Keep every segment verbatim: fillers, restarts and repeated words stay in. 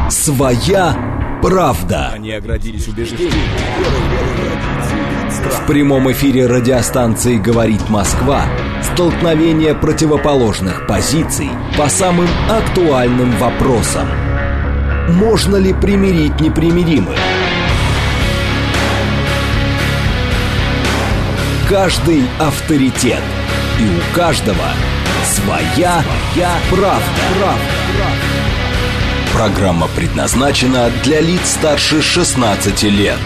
Своя правда. Они оградились убеждениями. В прямом эфире радиостанции «Говорит Москва» столкновение противоположных позиций по самым актуальным вопросам. Можно ли примирить непримиримых? Каждый авторитет, и у каждого своя, своя правда. правда. Программа предназначена для лиц старше шестнадцати лет.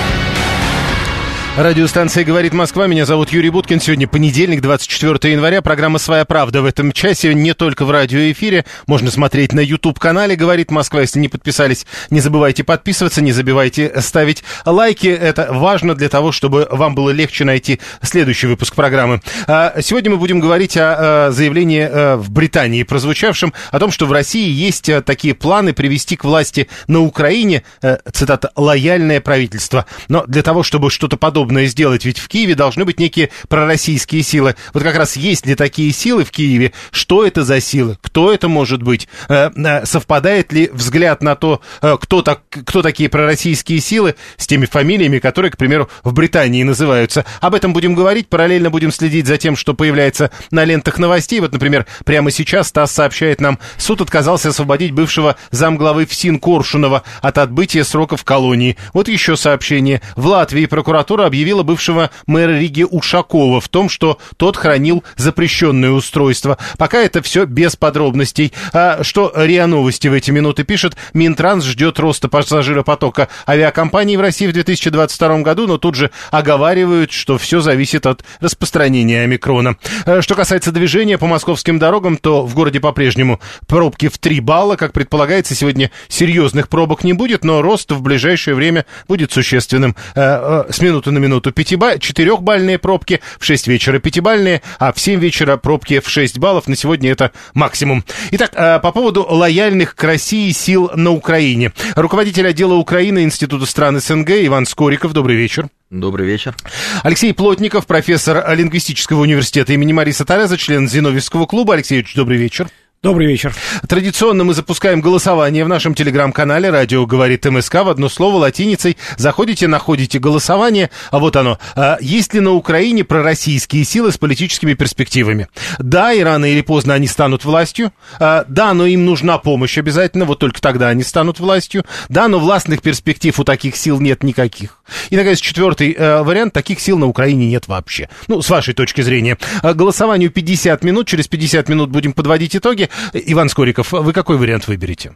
Радиостанция «Говорит Москва». Меня зовут Юрий Буткин. Сегодня понедельник, двадцать четвёртое января. Программа «Своя правда» в этом часе не только в радиоэфире. Можно смотреть на YouTube-канале «Говорит Москва». Если не подписались, не забывайте подписываться, не забывайте ставить лайки. Это важно для того, чтобы вам было легче найти следующий выпуск программы. Сегодня мы будем говорить о заявлении в Британии, прозвучавшем, о том, что в России есть такие планы привести к власти на Украине, цитата, «лояльное правительство». Но для того, чтобы что-то подобное сделать, ведь в Киеве должны быть некие пророссийские силы. Вот как раз есть ли такие силы в Киеве? Что это за силы? Кто это может быть? Совпадает ли взгляд на то, кто, так, кто такие пророссийские силы с теми фамилиями, которые, к примеру, в Британии называются? Об этом будем говорить. Параллельно будем следить за тем, что появляется на лентах новостей. Вот, например, прямо сейчас ТАСС сообщает нам, суд отказался освободить бывшего замглавы ФСИН Коршунова от отбытия срока в колонии. Вот еще сообщение. В Латвии прокуратура объявила бывшего мэра Риги Ушакова в том, что тот хранил запрещенное устройство. Пока это все без подробностей. А что РИА Новости в эти минуты пишет? Минтранс ждет роста пассажиропотока авиакомпаний в России в две тысячи двадцать втором году, но тут же оговаривают, что все зависит от распространения омикрона. Что касается движения по московским дорогам, то в городе по-прежнему пробки в три балла. Как предполагается, сегодня серьезных пробок не будет, но рост в ближайшее время будет существенным. С минуты на минуту четырехбальные пробки, в шесть вечера пятибальные, а в семь вечера пробки в шесть баллов. На сегодня это максимум. Итак, по поводу лояльных к России сил на Украине. Руководитель отдела Украины Института стран СНГ Иван Скориков. Добрый вечер. Добрый вечер. Алексей Плотников, профессор лингвистического университета имени Мариса Тереза, член Зиновьевского клуба. Алексей Ильич, добрый вечер. Добрый вечер. Традиционно мы запускаем голосование в нашем телеграм-канале «Радио говорит МСК». В одно слово латиницей. Заходите, находите голосование. А вот оно. Есть ли на Украине пророссийские силы с политическими перспективами? Да, и рано или поздно они станут властью. Да, но им нужна помощь обязательно. Вот только тогда они станут властью. Да, но властных перспектив у таких сил нет никаких. И, наконец, четвертый вариант. Таких сил на Украине нет вообще. Ну, с вашей точки зрения. Голосованию пятьдесят минут. Через пятьдесят минут будем подводить итоги. Иван Скориков, вы какой вариант выберете?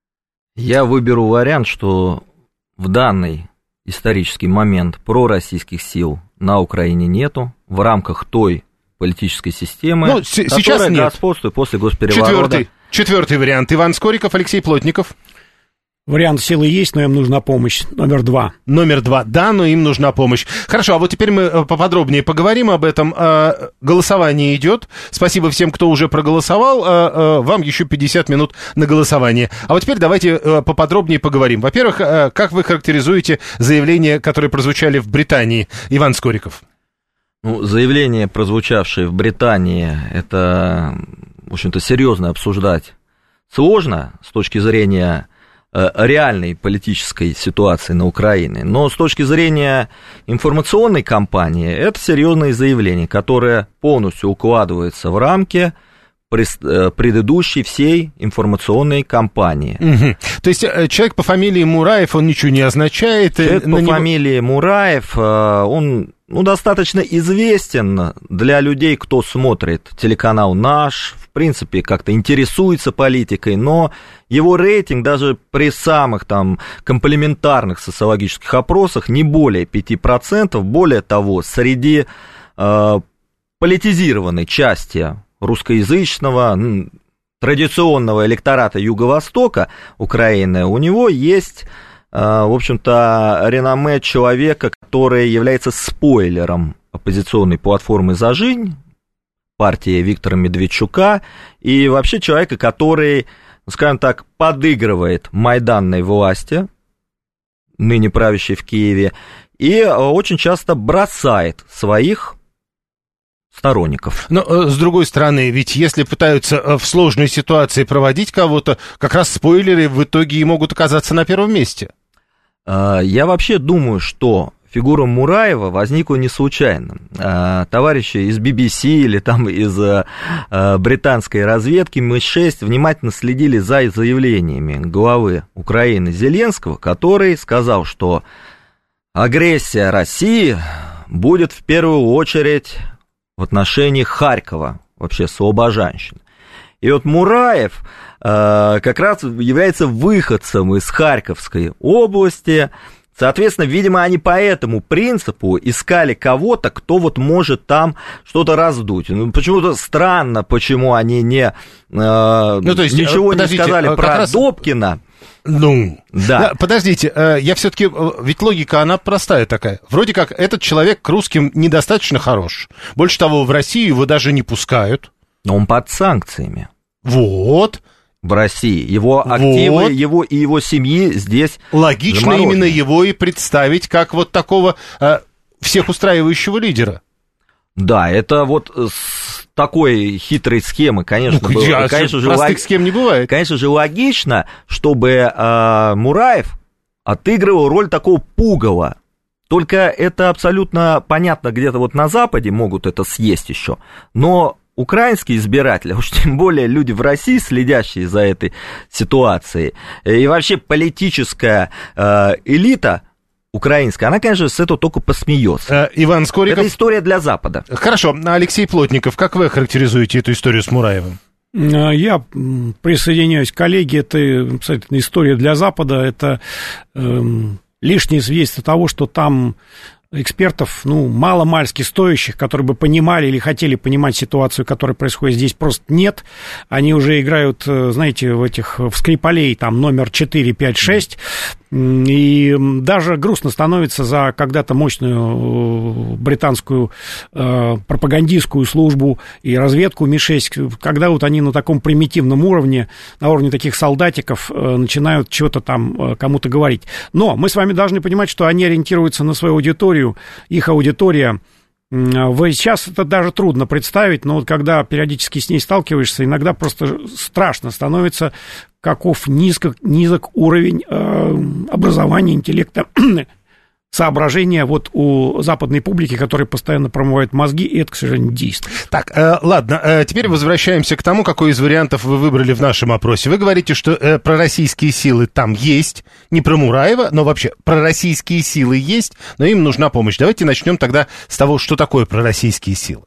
Я выберу вариант, что в данный исторический момент пророссийских сил на Украине нету в рамках той политической системы, ну, с- которая сейчас нет. Господствует после госпереворота. Четвертый, четвертый вариант. Иван Скориков, Алексей Плотников. Вариант силы есть, но им нужна помощь. Номер два. Номер два. Да, но им нужна помощь. Хорошо, а вот теперь мы поподробнее поговорим об этом. Голосование идет. Спасибо всем, кто уже проголосовал. Вам еще пятьдесят минут на голосование. А вот теперь давайте поподробнее поговорим. Во-первых, как вы характеризуете заявления, которые прозвучали в Британии? Иван Скориков. Ну, заявления, прозвучавшие в Британии, это, в общем-то, серьезно обсуждать сложно с точки зрения реальной политической ситуации на Украине, но с точки зрения информационной кампании это серьезные заявления, которые полностью укладываются в рамки предыдущей всей информационной кампании. Угу. То есть человек по фамилии Мураев, он ничего не означает? Человек по него... фамилии Мураев, он ну, достаточно известен для людей, кто смотрит телеканал «Наш», в принципе, как-то интересуется политикой, но его рейтинг даже при самых там комплементарных социологических опросах не более пяти процентов. Более того, среди э, политизированной части русскоязычного традиционного электората Юго-Востока Украины у него есть, э, в общем-то, реноме человека, который является спойлером оппозиционной платформы «За жизнь», партии Виктора Медведчука, и вообще человека, который, скажем так, подыгрывает майданной власти, ныне правящей в Киеве, и очень часто бросает своих сторонников. Но, с другой стороны, ведь если пытаются в сложной ситуации проводить кого-то, как раз спойлеры в итоге и могут оказаться на первом месте. Я вообще думаю, что фигура Мураева возникла не случайно. Товарищи из би би си или там из британской разведки эм шесть внимательно следили за заявлениями главы Украины Зеленского, который сказал, что агрессия России будет в первую очередь в отношении Харькова, вообще слобожанщины. И вот Мураев э, как раз является выходцем из Харьковской области. Соответственно, видимо, они по этому принципу искали кого-то, кто вот может там что-то раздуть. Ну, почему-то странно, почему они не, э, ну, то есть, ничего не сказали про раз... Добкина. Ну, да. Подождите, я все-таки, ведь логика, она простая такая. Вроде как этот человек к русским недостаточно хорош. Больше того, в Россию его даже не пускают. Но он под санкциями. Вот. В России. Его активы, вот. его и его семьи здесь логично именно его и представить как вот такого э, всех устраивающего лидера. Да, это вот с такой хитрой схемы, конечно, ну, было, я, конечно же, простых лог... схем не бывает. Конечно же, логично, чтобы э, Мураев отыгрывал роль такого пугала. Только это абсолютно понятно, где-то вот на Западе могут это съесть еще, но украинские избиратели, уж тем более люди в России, следящие за этой ситуацией, и вообще политическая э, элита украинская, она, конечно, с этого только посмеется. Иван Скориков. Это история для Запада. Хорошо. Алексей Плотников, как вы характеризуете эту историю с Мураевым? Я присоединяюсь к коллеге. Это абсолютно история для Запада. Это э, лишнее свидетельство того, что там экспертов, ну, мало-мальски стоящих, которые бы понимали или хотели понимать ситуацию, которая происходит здесь, просто нет. Они уже играют, знаете, в этих, в Скрипалей, там, номер четыре, пять, шесть. И даже грустно становится за когда-то мощную британскую э, пропагандистскую службу и разведку эм и шесть, когда вот они на таком примитивном уровне, на уровне таких солдатиков, э, начинают что-то там э, кому-то говорить. Но мы с вами должны понимать, что они ориентируются на свою аудиторию, их аудитория. Сейчас это даже трудно представить, но вот когда периодически с ней сталкиваешься, иногда просто страшно становится, каков низко, низок уровень э, образования, интеллекта, соображения вот у западной публики, которые постоянно промывают мозги, и это, к сожалению, действует. Так, э, ладно, э, теперь возвращаемся к тому, какой из вариантов вы выбрали в нашем опросе. Вы говорите, что э, пророссийские силы там есть, не про Мураева, но вообще пророссийские силы есть, но им нужна помощь. Давайте начнем тогда с того, что такое пророссийские силы.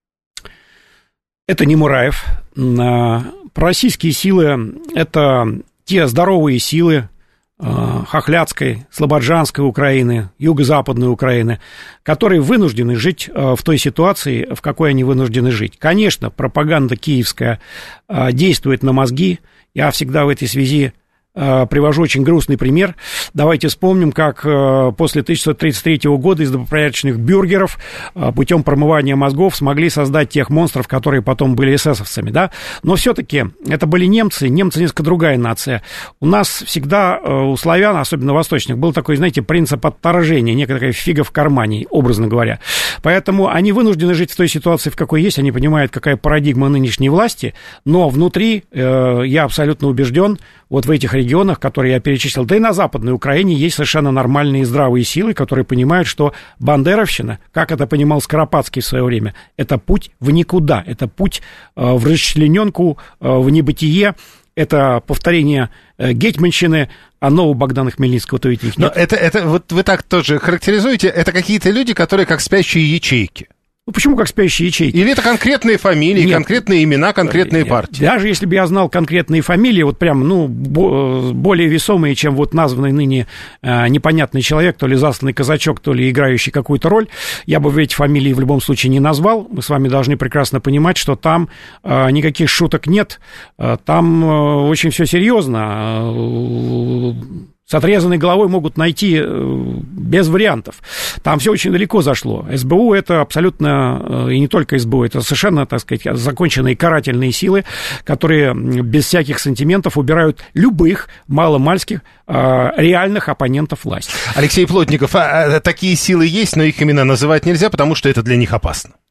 Это не Мураев. Пророссийские силы – это те здоровые силы хохлядской, слободжанской Украины, юго-западной Украины, которые вынуждены жить в той ситуации, в какой они вынуждены жить. Конечно, пропаганда киевская действует на мозги. Я всегда в этой связи привожу очень грустный пример. Давайте вспомним, как после тысяча девятьсот тридцать третьего года из добропорядочных бюргеров путем промывания мозгов смогли создать тех монстров, которые потом были эсэсовцами, да? Но все-таки это были немцы, немцы несколько другая нация. У нас всегда, у славян, особенно восточных, был такой, знаете, принцип отторжения, некая фига в кармане, образно говоря. Поэтому они вынуждены жить в той ситуации, в какой есть, они понимают, какая парадигма нынешней власти, но внутри, я абсолютно убежден, вот в этих регионах, которые я перечислил, да и на Западной Украине есть совершенно нормальные и здравые силы, которые понимают, что бандеровщина, как это понимал Скоропадский в свое время, это путь в никуда, это путь в расчлененку, в небытие, это повторение гетьманщины, а нового Богдана Хмельницкого-то ведь их нет. Но это, это, вот вы так тоже характеризуете, это какие-то люди, которые как спящие ячейки. Ну, почему как спящие ячейки? Или это конкретные фамилии, Нет. конкретные имена, конкретные Нет. партии? Даже если бы я знал конкретные фамилии, вот прям, ну, более весомые, чем вот названный ныне э, непонятный человек, то ли засланный казачок, то ли играющий какую-то роль, я бы эти фамилии в любом случае не назвал. Мы с вами должны прекрасно понимать, что там э, никаких шуток нет, э, там э, очень все серьезно. Э, С отрезанной головой могут найти без вариантов. Там все очень далеко зашло. СБУ это абсолютно, и не только СБУ, это совершенно, так сказать, законченные карательные силы, которые без всяких сантиментов убирают любых маломальских реальных оппонентов власти. Алексей Плотников, а такие силы есть, но их имена называть нельзя, потому что это для них опасно.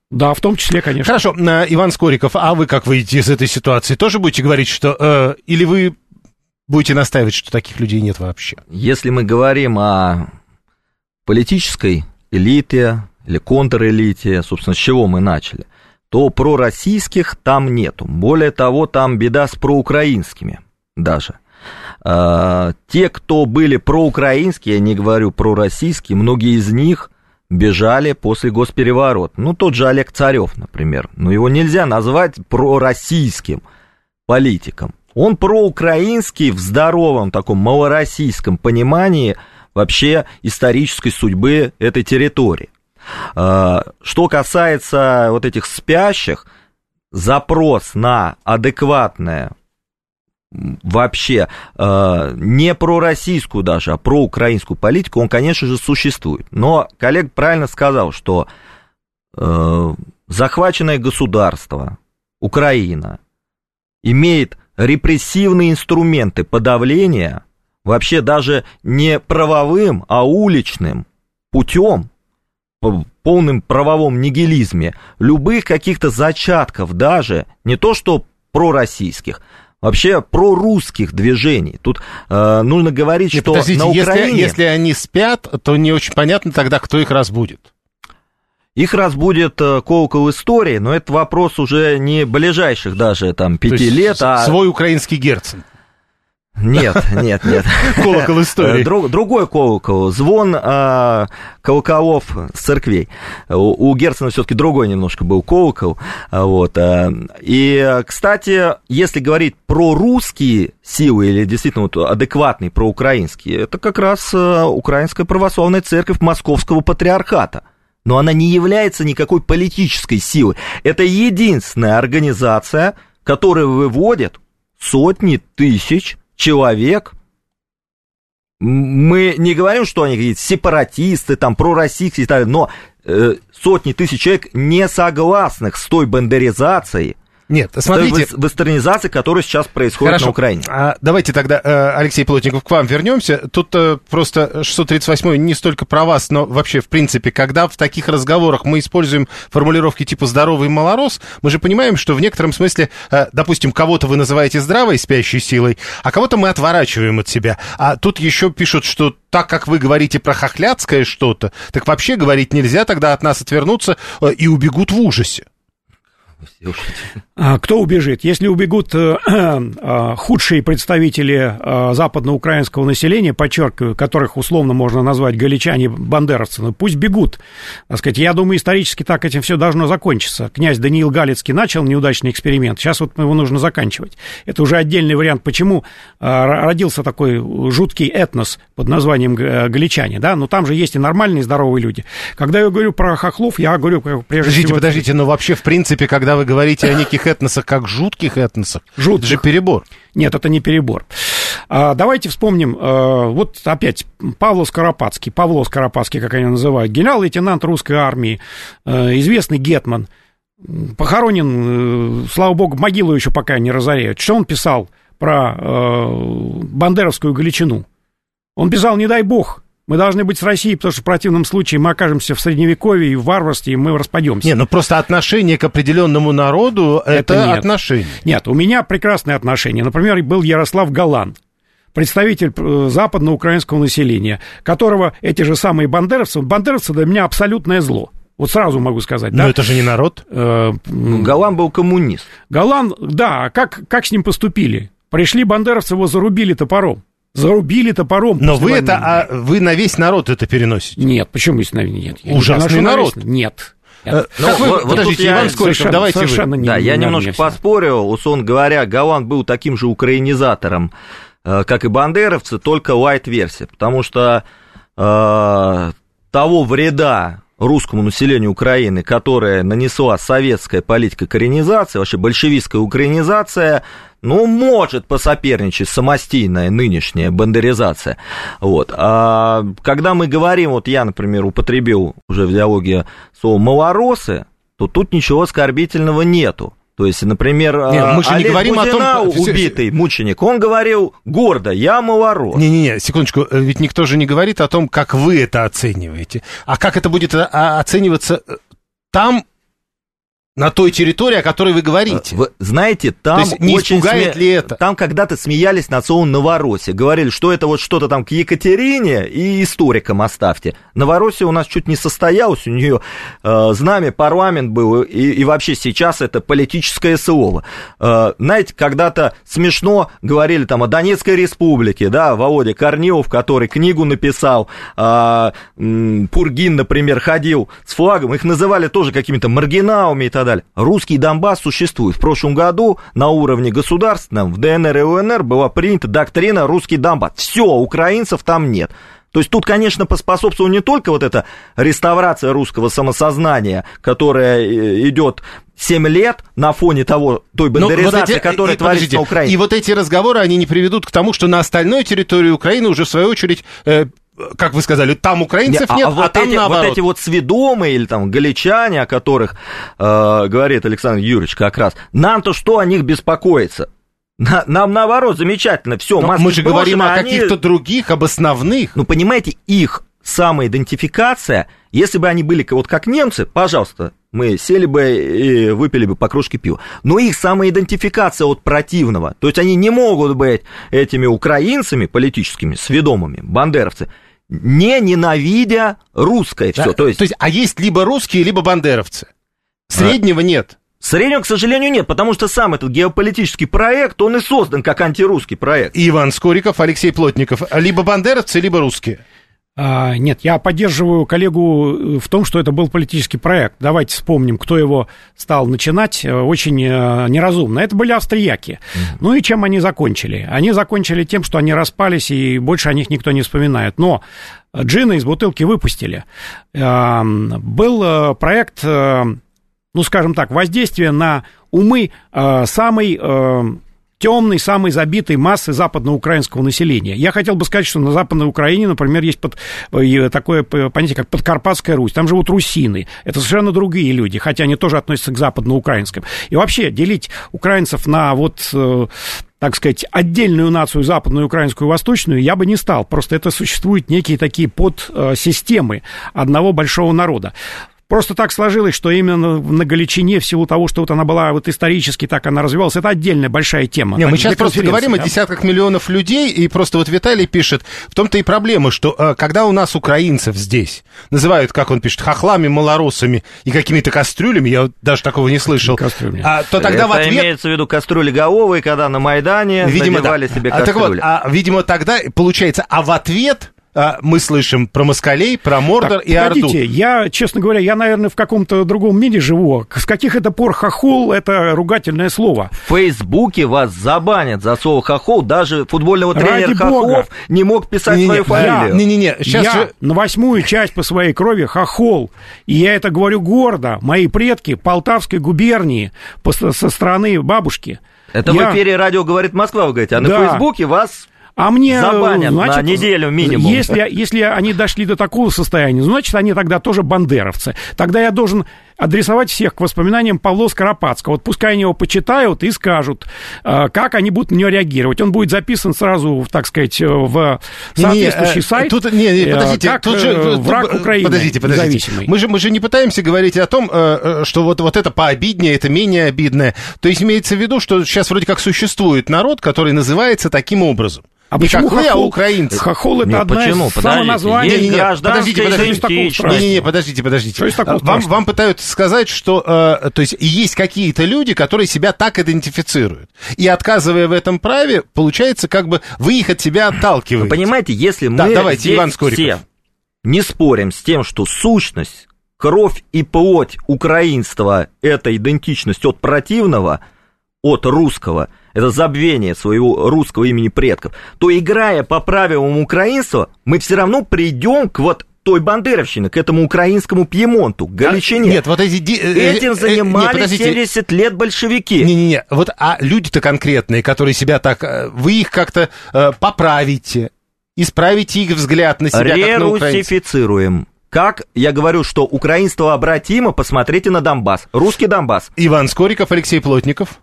Да, в том числе, конечно. Хорошо, Иван Скориков, а вы как выйдете из этой ситуации? Тоже будете говорить, что... Э, или вы будете настаивать, что таких людей нет вообще? Если мы говорим о политической элите или контрэлите, собственно, с чего мы начали, то пророссийских там нету. Более того, там беда с проукраинскими даже. Э, те, кто были проукраинские, я не говорю пророссийские, многие из них... бежали после госпереворота. Ну, тот же Олег Царев, например. Но его нельзя назвать пророссийским политиком. Он проукраинский в здоровом таком малороссийском понимании вообще исторической судьбы этой территории. Что касается вот этих спящих, запрос на адекватное вообще э, не пророссийскую даже, а проукраинскую политику, он, конечно же, существует. Но коллега правильно сказал, что э, захваченное государство, Украина, имеет репрессивные инструменты подавления вообще даже не правовым, а уличным путем, в полном правовом нигилизме, любых каких-то зачатков даже, не то что пророссийских, вообще прорусских движений. Тут э, нужно говорить, Нет, что на Украине... Если, если они спят, то не очень понятно тогда, кто их разбудит. Их разбудит э, колокол истории, но это вопрос уже не ближайших даже там пяти лет, а... Свой украинский Герцен. Нет, нет, нет. Колокол истории. Друг, другой колокол. Звон э, колоколов с церквей. У, у Герцена все-таки другой немножко был колокол. Вот. И, кстати, если говорить про русские силы или действительно вот адекватные проукраинские, это как раз Украинская православная церковь Московского патриархата. Но она не является никакой политической силой. Это единственная организация, которая выводит сотни тысяч человек. Мы не говорим, что они какие-то сепаратисты, там, пророссийские и так далее, но э, сотни тысяч человек, не согласных с той бандеризацией, Нет, смотрите... вестернизации, которая сейчас происходит Хорошо. на Украине. А, давайте тогда, Алексей Плотников, к вам вернемся. Тут просто шестьсот тридцать восьмой не столько про вас, но вообще, в принципе, когда в таких разговорах мы используем формулировки типа «здоровый малорос», мы же понимаем, что в некотором смысле, допустим, кого-то вы называете здравой, спящей силой, а кого-то мы отворачиваем от себя. А тут еще пишут, что так как вы говорите про хохляцкое что-то, так вообще говорить нельзя, тогда от нас отвернутся и убегут в ужасе. Кто убежит? Если убегут э, э, худшие представители э, западноукраинского населения, подчеркиваю, которых условно можно назвать галичане, бандеровцы, ну, пусть бегут. Так сказать, я думаю, исторически так этим все должно закончиться. Князь Даниил Галицкий начал неудачный эксперимент, сейчас вот его нужно заканчивать. Это уже отдельный вариант, почему э, родился такой жуткий этнос под названием галичане, да, но там же есть и нормальные, здоровые люди. Когда я говорю про хохлов, я говорю прежде подождите, всего... Подождите, но вообще, в принципе, когда вы говорите о неких этносах как жутких этносах, жутких. Это же перебор. Нет, это не перебор. А, давайте вспомним, а, вот опять Павло Скоропадский, Павло Скоропадский, как они называют, генерал-лейтенант русской армии, а, известный гетман, похоронен, слава богу, могилу еще пока не разоряют. Что он писал про а, бандеровскую Галичину? Он писал: не дай бог, мы должны быть с Россией, потому что в противном случае мы окажемся в Средневековье и в варварстве, и мы распадемся. Не, ну просто отношение к определенному народу — это, это нет. отношение. Нет, у меня прекрасные отношения. Например, был Ярослав Галан, представитель западноукраинского населения, которого эти же самые бандеровцы... Бандеровцы для меня абсолютное зло. Вот сразу могу сказать. Но да? это же не народ. Ну, Галан был коммунист. Галан, да, как, как с ним поступили? Пришли бандеровцы, его зарубили топором. Зарубили топором. Но вы это, а вы на весь народ это переносите? Нет, почему на нет? Ужасный народ. На нет. Ну, вы, вот, подождите, вот Иван Скориков, давайте вы. Не, да, не, я не немножко поспорю. Условно говоря, Галан был таким же украинизатором, как и бандеровцы, только лайт-версия. Потому что э, того вреда русскому населению Украины, которое нанесла советская политика коренизации, вообще большевистская украинизация, ну, может посоперничать самостийная нынешняя бандеризация. Вот. А когда мы говорим, вот я, например, употребил уже в диалоге слово «малоросы», то тут ничего оскорбительного нету. То есть, например, не, мы же Олег не говорим Бузина, о том, убитый мученик, он говорил гордо: я малорос. Не-не-не, секундочку, ведь никто же не говорит о том, как вы это оцениваете. А как это будет оцениваться там, На той территории, о которой вы говорите. Вы знаете, там То есть не очень испугает сме... ли это? Там когда-то смеялись над словом «Новороссия». Говорили, что это вот что-то там к Екатерине и историкам оставьте. Новороссия у нас чуть не состоялась, у нее э, знамя, парламент был, и, и вообще сейчас это политическое слово. Э, знаете, когда-то смешно говорили там о Донецкой республике, да, Володя Корнилов, который книгу написал, э, э, Пургин, например, ходил с флагом, их называли тоже какими-то маргиналами и так далее. Русский Донбасс существует. В прошлом году на уровне государственном в ДНР и ЛНР была принята доктрина «Русский Донбасс». Все, украинцев там нет. То есть тут, конечно, поспособствовала не только вот эта реставрация русского самосознания, которая идет семь лет на фоне того, той бандеризации, вот эти, которая и, творится подождите, на Украине. И вот эти разговоры, они не приведут к тому, что на остальной территории Украины уже, в свою очередь... Э, как вы сказали, там украинцев не, нет, а, а, вот а там эти, наоборот. Вот эти вот сведомые или там галичане, о которых э, говорит Александр Юрьевич как раз, нам-то что о них беспокоиться? На, нам наоборот замечательно, все. Мы же говорим о они... каких-то других, об основных. Ну, понимаете, их самоидентификация, если бы они были вот как немцы, пожалуйста, мы сели бы и выпили бы по кружке пива. Но их самоидентификация от противного, то есть они не могут быть этими украинцами политическими, сведомыми, бандеровцы, не ненавидя русское все. Да, то, есть... то есть, а есть либо русские, либо бандеровцы. Среднего а... нет. Среднего, к сожалению, нет, потому что сам этот геополитический проект, он и создан как антирусский проект. Иван Скориков, Алексей Плотников. Либо бандеровцы, либо русские. А, нет, я поддерживаю коллегу в том, что это был политический проект. Давайте вспомним, кто его стал начинать. Очень неразумно. Это были австрияки. Mm-hmm. Ну и чем они закончили? Они закончили тем, что они распались, и больше о них никто не вспоминает. Но джина из бутылки выпустили. Был проект, ну, скажем так, воздействие на умы самой... темной, самой забитой массы западноукраинского населения. Я хотел бы сказать, что на Западной Украине, например, есть под, такое понятие, как Подкарпатская Русь. Там живут русины. Это совершенно другие люди, хотя они тоже относятся к западноукраинским. И вообще делить украинцев на вот... так сказать, отдельную нацию, западную, украинскую, восточную, я бы не стал. Просто это существуют некие такие подсистемы одного большого народа. Просто так сложилось, что именно на Галичине, в силу того, что вот она была вот исторически так она развивалась, это отдельная большая тема. Не, мы сейчас просто говорим да? о десятках миллионов людей, и просто вот Виталий пишет, в том-то и проблема, что когда у нас украинцев здесь называют, как он пишет, хохлами, малоросами и какими-то кастрюлями, я даже такого не слышал, а, то тогда это в ответ... имеется в виду кастрюли головые, когда на Майдане видимо, надевали да. себе кастрюли. А, так вот, а, видимо, тогда получается, а в ответ... мы слышим про москалей, про Мордор так, и Орду. Погодите, я, честно говоря, я, наверное, в каком-то другом мире живу. С каких это пор хохол — это ругательное слово? В Фейсбуке вас забанят за слово хохол. Даже футбольного тренера Ради Хохлов Бога. Не мог писать не, свою не, фамилию. Не-не-не, сейчас я же... на восьмую часть по своей крови хохол. И я это говорю гордо. Мои предки Полтавской губернии со стороны бабушки. Это я... в эфире радио «Говорит Москва», вы говорите, а на да. Фейсбуке вас... А мне, забанят значит, на неделю минимум. Если, если они дошли до такого состояния, значит, они тогда тоже бандеровцы. Тогда я должен адресовать всех к воспоминаниям Павла Скоропадского. Вот пускай они его почитают и скажут, как они будут на него реагировать. Он будет записан сразу, так сказать, в соответствующий не, сайт. Тут, не, не, подождите, как тут же, враг тут, Украины подождите, подождите. независимый. Мы же, мы же не пытаемся говорить о том, что вот, вот это пообиднее, это менее обидное. То есть имеется в виду, что сейчас вроде как существует народ, который называется таким образом. А не почему как вы, хохол? А украинцы? Хохол — это Нет, одна почему? из самоназваний. Не, не, не, подождите, подождите. Не, не, не, подождите, подождите. Вам, вам пытаются сказать, что э, то есть есть какие-то люди, которые себя так идентифицируют. И отказывая в этом праве, получается, как бы вы их от себя отталкиваете. Вы понимаете, если да, мы давайте, здесь Иван Скориков. все не спорим с тем, что сущность, кровь и плоть украинства — это идентичность от противного, от русского, это забвение своего русского имени предков, то, играя по правилам украинства, мы все равно придем к вот той бандеровщине, к этому украинскому Пьемонту, к Галичине. А, нет, вот эти... Этим занимались нет, семьдесят лет большевики. Не-не-не, вот, а люди-то конкретные, которые себя так... Вы их как-то э, поправите, исправите их взгляд на себя, как на украинцев. Рерусифицируем. Как я говорю, что украинство обратимо, посмотрите на Донбасс, русский Донбасс. Иван Скориков, Алексей Плотников.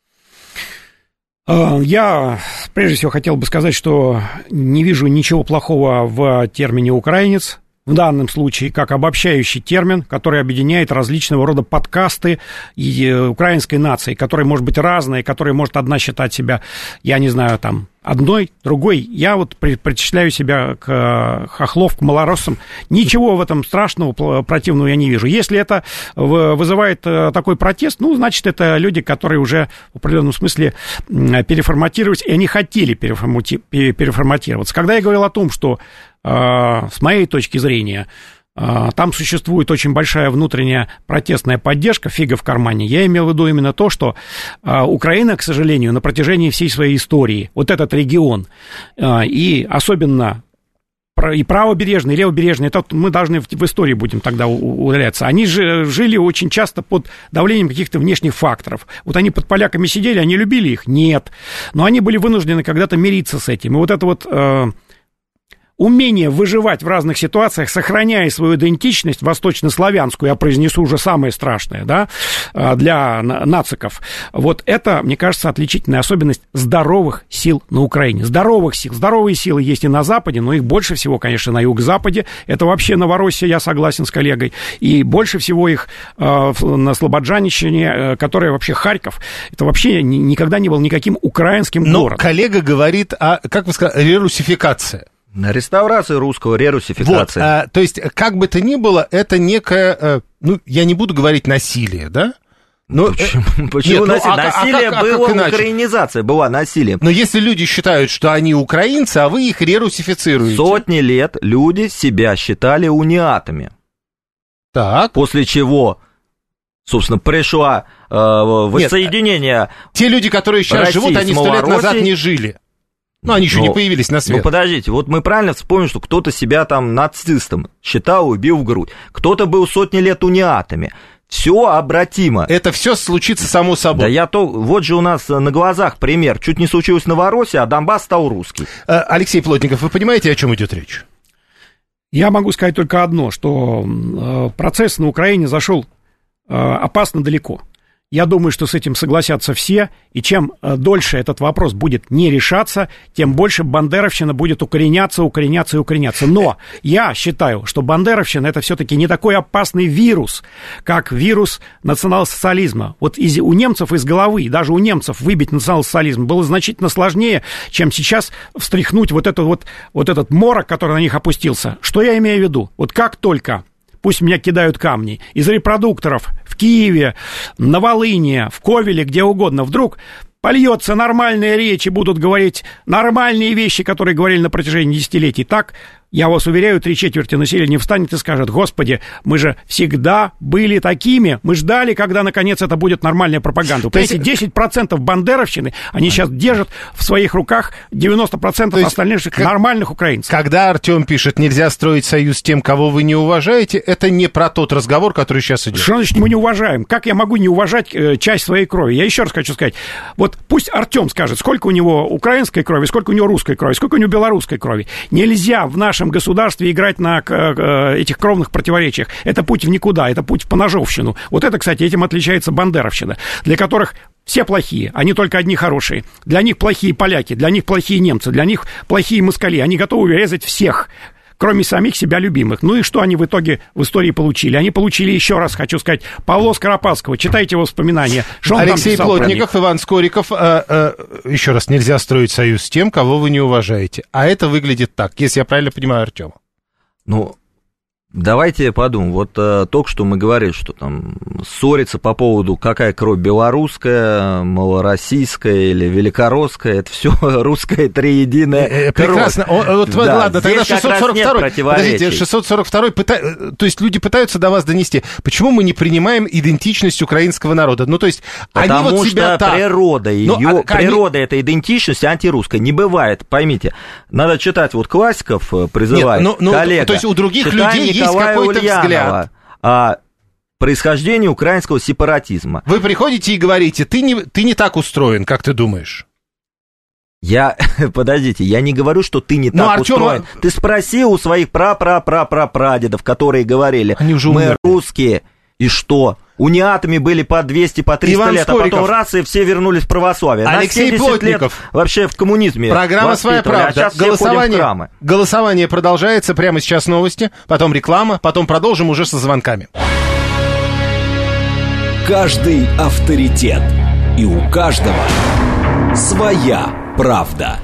Я, прежде всего, хотел бы сказать, что не вижу ничего плохого в термине «украинец». в данном случае как обобщающий термин, который объединяет различного рода подкасты и украинской нации, которые, может быть, разные, которые может одна считать себя, я не знаю, там, одной, другой. Я вот причисляю себя к хохлов, к малороссам. Ничего в этом страшного, противного я не вижу. Если это вызывает такой протест, ну, значит, это люди, которые уже в определенном смысле переформатировались, и они хотели переформатироваться. Когда я говорил о том, что с моей точки зрения, там существует очень большая внутренняя протестная поддержка, фига в кармане. Я имел в виду именно то, что Украина, к сожалению, на протяжении всей своей истории, вот этот регион, и особенно и правобережный, и левобережный, это мы должны в, в истории будем тогда удаляться. Они же жили очень часто под давлением каких-то внешних факторов. Вот они под поляками сидели, они любили их? Нет. Но они были вынуждены когда-то мириться с этим. И вот это вот... умение выживать в разных ситуациях, сохраняя свою идентичность восточнославянскую, я произнесу уже самое страшное, да, для нациков, вот это, мне кажется, отличительная особенность здоровых сил на Украине. Здоровых сил. Здоровые силы есть и на Западе, но их больше всего, конечно, на юго-западе. Это вообще Новороссия, я согласен с коллегой. И больше всего их э, на Слободжанщине, э, которая вообще Харьков. Это вообще ни, никогда не был никаким украинским но городом. Но коллега говорит о, как вы сказали, рерусификации. Реставрация русского, рерусификация. Вот, а, то есть, как бы то ни было, это некое, а, ну, я не буду говорить насилие, да? Но, почему почему нет, насилие? Ну, а, насилие а, а, было, а украинизация была насилием. Но если люди считают, что они украинцы, а вы их рерусифицируете. Сотни лет люди себя считали униатами. Так. После чего, собственно, пришло э, воссоединение. Нет, те люди, которые сейчас России живут, они сто лет назад не жили. Ну, они еще но, не появились на свет. Ну, подождите, вот мы правильно вспомним, что кто-то себя там нацистом считал, убил в грудь. Кто-то был сотни лет униатами. Все обратимо. Это все случится само собой. Да я то... Вот же у нас на глазах пример. Чуть не случилось в Новороссии, а Донбасс стал русский. Алексей Плотников, вы понимаете, о чем идет речь? Я могу сказать только одно, что процесс на Украине зашел опасно далеко. Я думаю, что с этим согласятся все, и чем дольше этот вопрос будет не решаться, тем больше бандеровщина будет укореняться, укореняться и укореняться. Но я считаю, что бандеровщина — это все-таки не такой опасный вирус, как вирус национал-социализма. Вот из, у немцев из головы, даже у немцев выбить национал-социализм было значительно сложнее, чем сейчас встряхнуть вот, это, вот, вот этот морок, который на них опустился. Что я имею в виду? Вот как только... Пусть меня кидают камни, из репродукторов в Киеве, на Волыне, в Ковеле, где угодно, вдруг польется нормальная речь и будут говорить нормальные вещи, которые говорили на протяжении десятилетий. Так, я вас уверяю, три четверти населения встанет и скажет: господи, мы же всегда были такими, мы ждали, когда наконец это будет нормальная пропаганда. Понимаете, десять процентов бандеровщины, они сейчас держат в своих руках девяносто процентов остальных как, нормальных украинцев. Когда Артем пишет, нельзя строить союз с тем, кого вы не уважаете, это не про тот разговор, который сейчас идет. Что значит мы не уважаем? Как я могу не уважать э, часть своей крови? Я еще раз хочу сказать, вот пусть Артем скажет, сколько у него украинской крови, сколько у него русской крови, сколько у него белорусской крови. Нельзя в нашем государстве играть на этих кровных противоречиях. Это путь в никуда, это путь в поножовщину. Вот это, кстати, этим отличается бандеровщина, для которых все плохие, они только одни хорошие. Для них плохие поляки, для них плохие немцы, для них плохие москали. Они готовы резать всех, кроме самих себя любимых. Ну и что они в итоге в истории получили? Они получили, еще раз хочу сказать, Павла Скоропадского. Читайте его воспоминания. Что Алексей Плотников, Иван Скориков. А, а, еще раз, нельзя строить союз с тем, кого вы не уважаете. А это выглядит так, если я правильно понимаю Артема. Ну, давайте подумаем. Вот а, только что мы говорили, что там ссориться по поводу, какая кровь белорусская, малороссийская или великоросская, это все русская триединая кровь. Прекрасно. О, вот, да, ладно, тогда шестьсот сорок второй. Подождите, шестьсот сорок второй, пыта... то есть люди пытаются до вас донести, почему мы не принимаем идентичность украинского народа? Ну, то есть, потому они вот себя что так... природа ее, ну, а, природа они... этой идентичности антирусской не бывает, поймите. Надо читать, вот классиков призывает, Нет, ну, ну, коллега. То есть у других Читай людей есть Николая какой-то Ульянова взгляд. О происхождении украинского сепаратизма. Вы приходите и говорите, ты не, ты не так устроен, как ты думаешь. Я, подождите, я не говорю, что ты не ну, так Артём... устроен. Ты спроси у своих пра-пра-пра-пра-прадедов, которые говорили, Они уже мы умерли. русские, И что? Униатами были по двести, по триста Иван лет, Скориков. а потом раз, и все вернулись в православие. Алексей На семьдесят Плотников. лет вообще в коммунизме. Программа «Своя правда». А сейчас все ходим в храмы. Голосование продолжается. Прямо сейчас новости, потом реклама, потом продолжим уже со звонками. Каждый авторитет. И у каждого своя правда.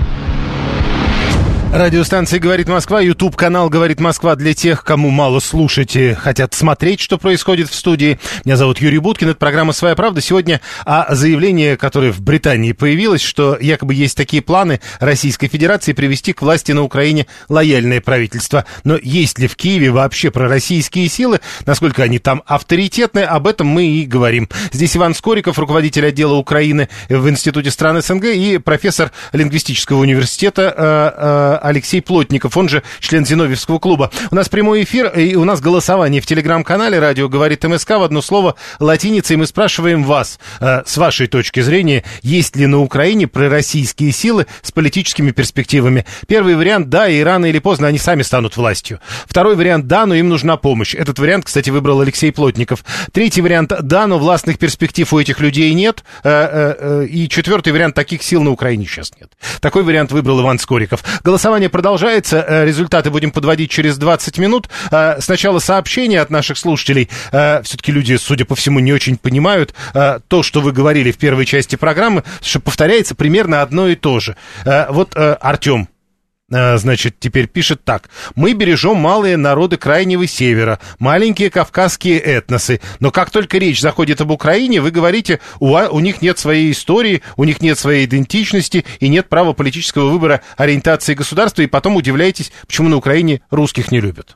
Радиостанция «Говорит Москва», YouTube-канал «Говорит Москва» для тех, кому мало слушать и хотят смотреть, что происходит в студии. Меня зовут Юрий Буткин, это программа «Своя правда». Сегодня о заявлении, которое в Британии появилось, что якобы есть такие планы Российской Федерации привести к власти на Украине лояльное правительство. Но есть ли в Киеве вообще пророссийские силы, насколько они там авторитетны, об этом мы и говорим. Здесь Иван Скориков, руководитель отдела Украины в Институте стран СНГ, и профессор лингвистического университета Алексей Плотников, он же член Зиновьевского клуба. У нас прямой эфир, и у нас голосование в телеграм-канале «Радио говорит МСК» в одно слово латиницей. Мы спрашиваем вас, э, с вашей точки зрения, есть ли на Украине пророссийские силы с политическими перспективами? Первый вариант – да, и рано или поздно они сами станут властью. Второй вариант – да, но им нужна помощь. Этот вариант, кстати, выбрал Алексей Плотников. Третий вариант – да, но властных перспектив у этих людей нет. Э, э, э, и четвертый вариант – таких сил на Украине сейчас нет. Такой вариант выбрал Иван Скориков. Голосование продолжается, результаты будем подводить через двадцать минут. Сначала сообщения от наших слушателей. Все-таки люди, судя по всему, не очень понимают то, что вы говорили в первой части программы, что повторяется примерно одно и то же. Вот Артем, значит, теперь пишет так. Мы бережем малые народы Крайнего Севера, маленькие кавказские этносы. Но как только речь заходит об Украине, вы говорите, у, у них нет своей истории, у них нет своей идентичности и нет права политического выбора ориентации государства, и потом удивляетесь, почему на Украине русских не любят.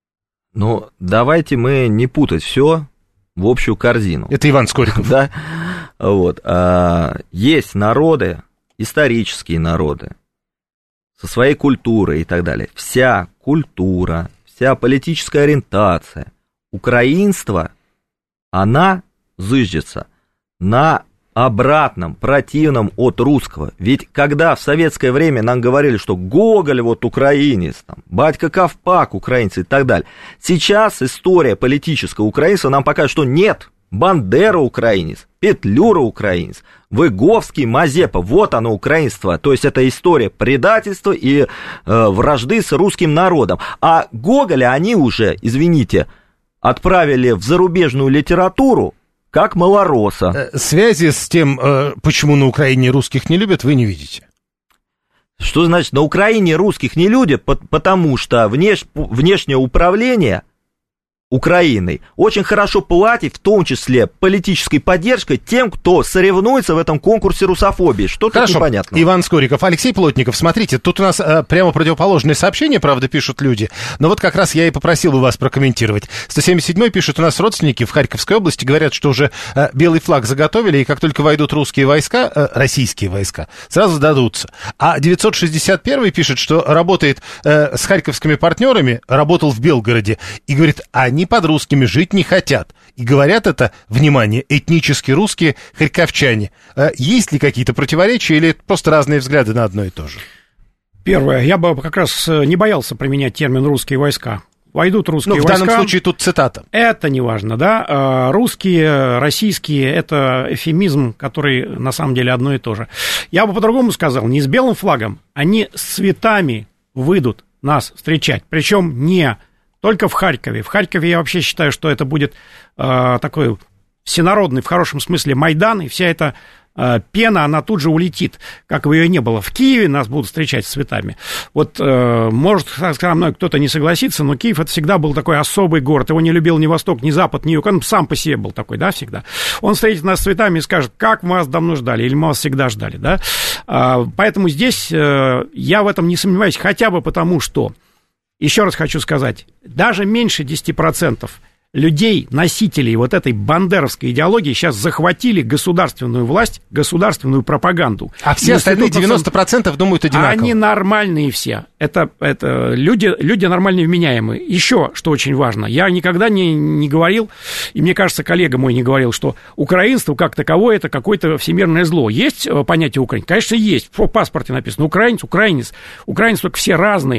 Ну, давайте мы не путать все в общую корзину. Это Иван Скориков. Да, вот. Есть народы, исторические народы, со своей культурой и так далее. Вся культура, вся политическая ориентация, украинство, она зыждется на обратном, противном от русского. Ведь когда в советское время нам говорили, что Гоголь вот украинец, там, батька Ковпак украинец и так далее, сейчас история политического украинства нам покажет, что нет, Бандера украинец, Петлюра украинец, Выговский, Мазепа, вот оно украинство, то есть это история предательства и э, вражды с русским народом. А Гоголя они уже, извините, отправили в зарубежную литературу как малороса. Связи с тем, э, почему на Украине русских не любят, вы не видите? Что значит, на Украине русских не любят, потому что внеш... внешнее управление Украиной очень хорошо платит, в том числе политической поддержкой, тем, кто соревнуется в этом конкурсе русофобии. Что тут непонятно? Иван Скориков, Алексей Плотников, смотрите, тут у нас э, прямо противоположное сообщение, правда, пишут люди, но вот как раз я и попросил у вас прокомментировать. сто семьдесят седьмой пишет, у нас родственники в Харьковской области говорят, что уже э, белый флаг заготовили, и как только войдут русские войска, э, российские войска, сразу сдадутся. А девятьсот шестьдесят первый пишет, что работает э, с харьковскими партнерами, работал в Белгороде, и говорит, они под русскими жить не хотят. И говорят это, внимание, этнически русские харьковчане. Есть ли какие-то противоречия или просто разные взгляды на одно и то же? Первое, я бы как раз не боялся применять термин «русские войска». Войдут русские войска. Ну, в данном случае тут цитата. Это не важно, да. Русские, российские – это эвфемизм, который на самом деле одно и то же. Я бы по-другому сказал, не с белым флагом, они с цветами выйдут нас встречать. Причем не только в Харькове. В Харькове я вообще считаю, что это будет э, такой всенародный, в хорошем смысле, Майдан, и вся эта э, пена, она тут же улетит, как бы ее не было. В Киеве нас будут встречать с цветами. Вот, э, может, со мной кто-то не согласится, но Киев это всегда был такой особый город. Его не любил ни Восток, ни Запад, ни Юг. Он сам по себе был такой, да, всегда. Он встретит нас с цветами и скажет, как мы вас давно ждали, или мы вас всегда ждали, да. Э, поэтому здесь э, я в этом не сомневаюсь, хотя бы потому, что еще раз хочу сказать, даже меньше десяти процентов людей, носителей вот этой бандеровской идеологии сейчас захватили государственную власть, государственную пропаганду. А все остальные девяносто процентов думают одинаково. Они нормальные все. Это, это люди, люди нормальные, вменяемые. Еще, что очень важно, я никогда не, не говорил, и мне кажется, коллега мой не говорил, что украинство как таковое это какое-то всемирное зло. Есть понятие украинец? Конечно, есть. В паспорте написано украинец, украинец. Украинцы только все разные.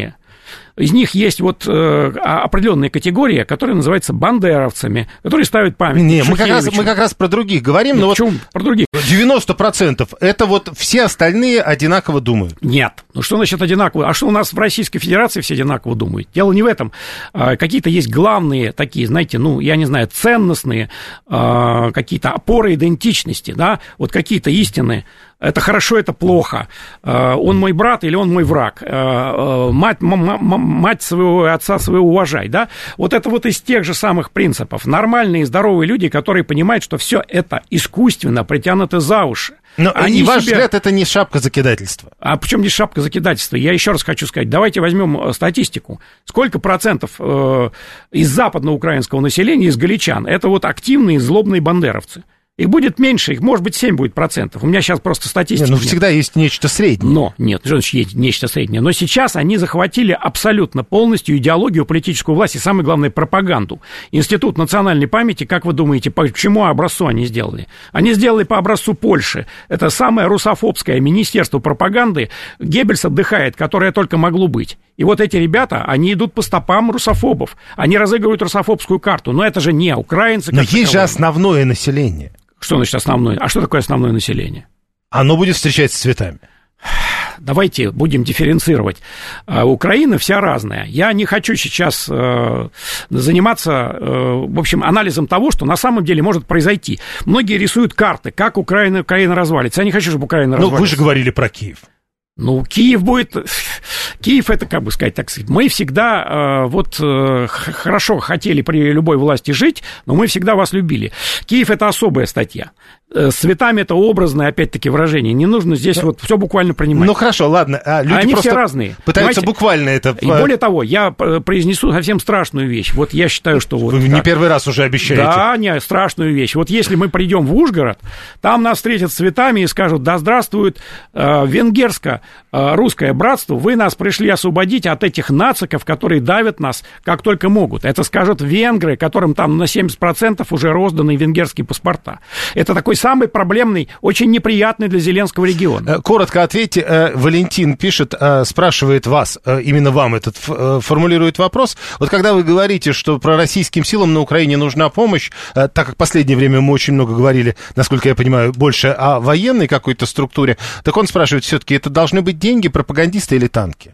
Из них есть вот э, определенная категория, которая называется бандеровцами, которые ставят памятник. Не, мы как, раз, мы как раз про других говорим, Нет, но почему вот про других? девяносто процентов это вот все остальные одинаково думают. Нет. Ну что значит одинаково? А что у нас в Российской Федерации все одинаково думают? Дело не в этом. А, какие-то есть главные такие, знаете, ну, я не знаю, ценностные а, какие-то опоры идентичности, да, вот какие-то истины. Это хорошо, это плохо. Он мой брат или он мой враг. Мать, мать своего отца своего уважай, да? Вот это вот из тех же самых принципов. Нормальные, здоровые люди, которые понимают, что все это искусственно притянуто за уши. Но, Они и ваш себе... взгляд, это не шапка закидательства. А почему здесь шапка закидательства? Я еще раз хочу сказать, давайте возьмем статистику. Сколько процентов э, из западноукраинского населения, из галичан, это вот активные злобные бандеровцы? Их будет меньше, их может быть семь будет процентов. У меня сейчас просто статистика. Не, ну, всегда есть нечто среднее. Но, нет, что значит есть нечто среднее? Но сейчас они захватили абсолютно полностью идеологию, политическую власть и, самое главное, пропаганду. Институт национальной памяти, как вы думаете, по чему образцу они сделали? Они сделали по образцу Польши. Это самое русофобское министерство пропаганды. Геббельс отдыхает, которое только могло быть. И вот эти ребята, они идут по стопам русофобов. Они разыгрывают русофобскую карту. Но это же не украинцы. Но есть же основное население. Что значит основное? А что такое основное население? Оно будет встречаться с цветами. Давайте будем дифференцировать. Украина вся разная. Я не хочу сейчас э, заниматься, э, в общем, анализом того, что на самом деле может произойти. Многие рисуют карты, как Украина, Украина развалится. Я не хочу, чтобы Украина развалилась. Ну, вы же говорили про Киев. Ну, Киев будет... Киев, это, как бы сказать, так сказать, мы всегда э, вот э, хорошо хотели при любой власти жить, но мы всегда вас любили. Киев – это особая статья. С цветами это образное, опять-таки, выражение. Не нужно здесь вот все буквально принимать. Ну, хорошо, ладно. А люди Они просто все разные. пытаются Понимаете? буквально это... И более того, я произнесу совсем страшную вещь. Вот я считаю, что... Вот Вы так. не первый раз уже обещаете. Да, не, страшную вещь. Вот если мы придем в Ужгород, там нас встретят с цветами и скажут: да здравствует э, венгерско-русское братство, вы нас пришли освободить от этих нациков, которые давят нас как только могут. Это скажут венгры, которым там на семьдесят процентов уже розданы венгерские паспорта. Это такой самый проблемный, очень неприятный для Зеленского регион. Коротко ответьте. Валентин пишет, спрашивает вас, именно вам этот формулирует вопрос. Вот когда вы говорите, что пророссийским силам на Украине нужна помощь, так как в последнее время мы очень много говорили, насколько я понимаю, больше о военной какой-то структуре, так он спрашивает, все-таки это должны быть деньги, пропагандисты или танки?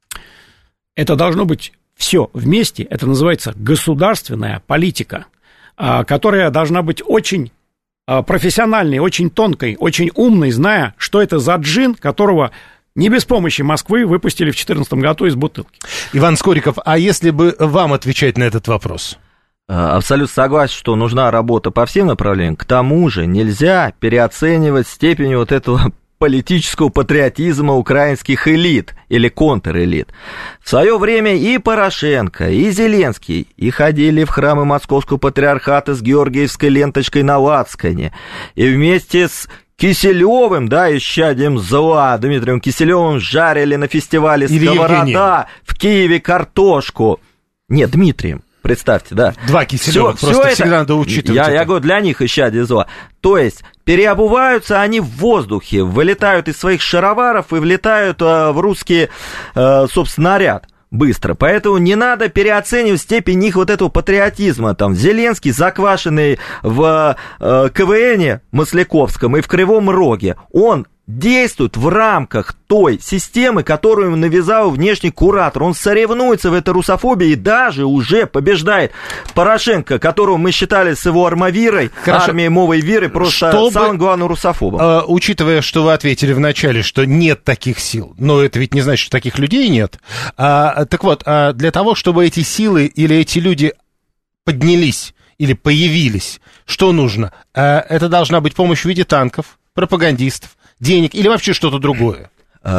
Это должно быть все вместе. Это называется государственная политика, которая должна быть очень профессиональной, очень тонкой, очень умной, зная, что это за джин, которого не без помощи Москвы выпустили в две тысячи четырнадцатом году из бутылки. Иван Скориков, а если бы вам отвечать на этот вопрос? Абсолютно согласен, что нужна работа по всем направлениям. К тому же нельзя переоценивать степень вот этого политического патриотизма украинских элит или контрэлит. В свое время и Порошенко, и Зеленский и ходили в храмы Московского патриархата с георгиевской ленточкой на лацкане, и вместе с Киселевым, да, исчадием зла, Дмитрием Киселевым жарили на фестивале «Сковорода» в Киеве картошку. Нет, Дмитрием. Представьте, да. Два Киселева, всё, просто всё всегда это, надо учитывать. Я, это. я говорю, для них исчадие зла. То есть переобуваются они в воздухе, вылетают из своих шароваров и влетают э, в русский, э, собственно, наряд быстро. Поэтому не надо переоценивать степень их вот этого патриотизма. Там Зеленский заквашенный в э, КВНе Масляковском и в Кривом Роге. Он действует в рамках той системы, которую ему навязал внешний куратор. Он соревнуется в этой русофобии и даже уже побеждает Порошенко, которого мы считали с его армавирой, Хорошо. армией Мовой Веры, просто Чтобы, самым главным русофобом. Э, учитывая, что вы ответили вначале, что нет таких сил, но это ведь не значит, что таких людей нет. А, так вот, а для того, чтобы эти силы или эти люди поднялись или появились, что нужно? А, это должна быть помощь в виде танков, пропагандистов, денег или вообще что-то другое?